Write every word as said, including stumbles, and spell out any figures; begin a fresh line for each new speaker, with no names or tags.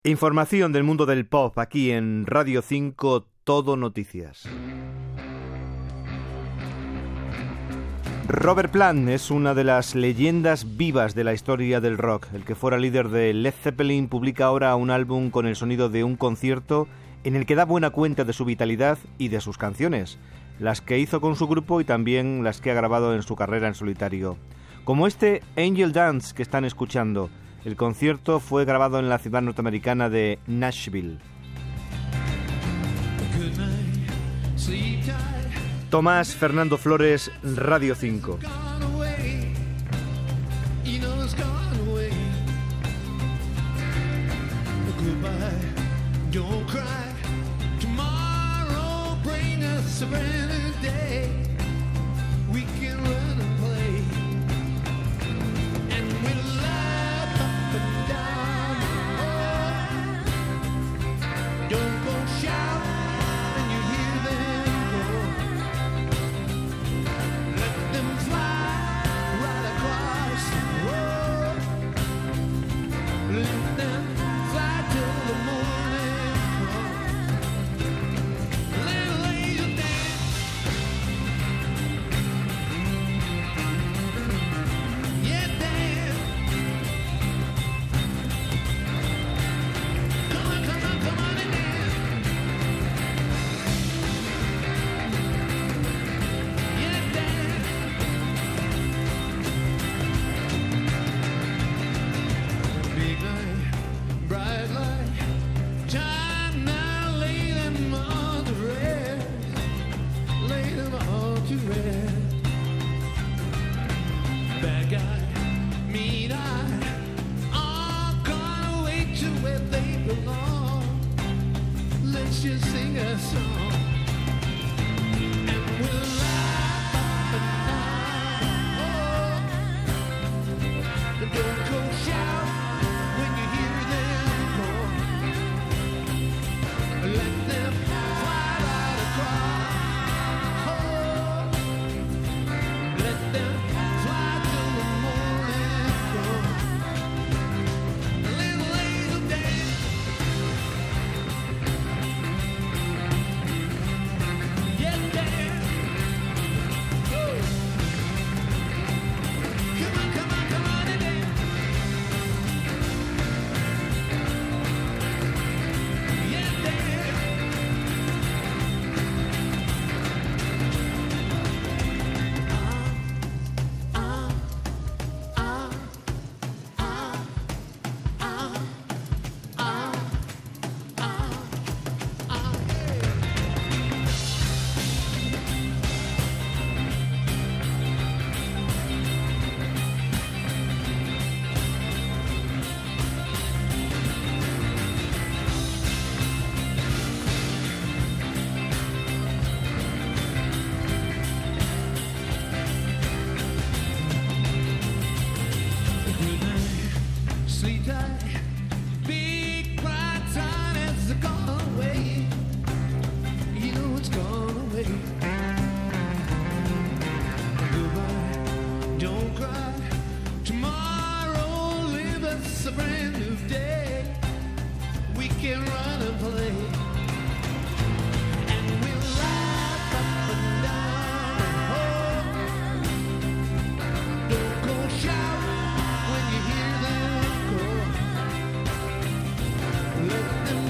Información del mundo del pop aquí en Radio cinco, Todo Noticias. Robert Plant es una de las leyendas vivas de la historia del rock. El que fuera líder de Led Zeppelin publica ahora un álbum con el sonido de un concierto en el que da buena cuenta de su vitalidad y de sus canciones, las que hizo con su grupo y también las que ha grabado en su carrera en solitario. Como este Angel Dance que están escuchando. El concierto fue grabado en la ciudad norteamericana de Nashville. Tomás Fernando Flores, Radio cinco.
Let them